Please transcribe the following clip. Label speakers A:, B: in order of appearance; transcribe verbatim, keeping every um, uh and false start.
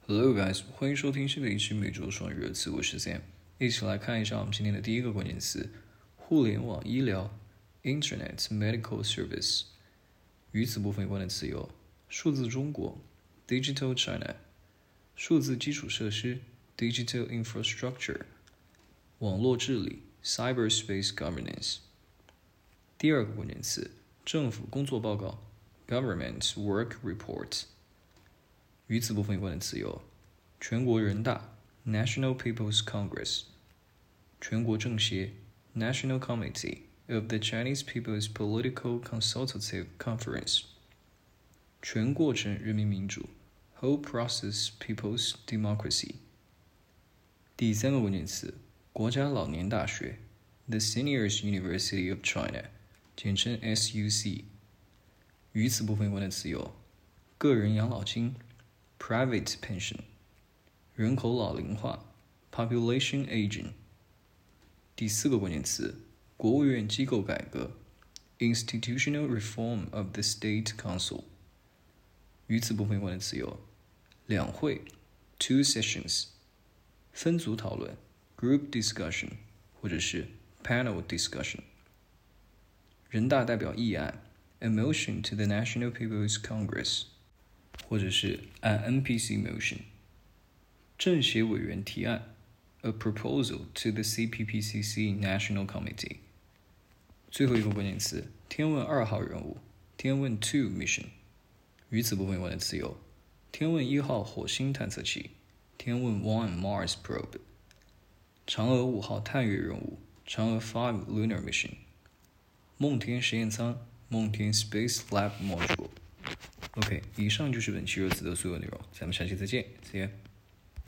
A: Hello guys，欢迎收听新的一期每周双语热词，我是 Sam， 一起来看一下我们今天的第一个关键词：互联网医疗 （Internet Medical Service）。与此部分有关的词有数字中国 （Digital China）、数字基础设施 （Digital Infrastructure）、网络治理 （Cyberspace Governance）。第二个关键词：政府工作报告 （Government Work Report）。与此部分有关的词有全国人大 National People's Congress、全国政协 National Committee of the Chinese People's Political Consultative Conference、全过程人民民主 Whole Process People's Democracy。第三个关键词国家老年大学 The Seniors University of China， 简称 S U C。与此部分有关的词有个人养老金Private pension， 人口老龄化 Population aging。 第四个关键词国务院机构改革 Institutional reform of the State Council。 与此部分有关的词有两会 Two sessions， 分组讨论 Group discussion 或者是 Panel discussion。 人大代表议案 A motion to the National People's Congress，或者是 an N P C motion。 政协委员提案 A proposal to the C P P C C National Committee。 最后一个关键词天问二号任务 天问 two mission。 与此部分有关的词有天问一号火星探测器 天问 one Mars probe， 嫦娥五号探月任务 嫦娥 five lunar mission， 梦天实验舱 梦天 Space Lab Module。OK， 以上就是本期热词的所有内容，咱们下期再见 ，See ya。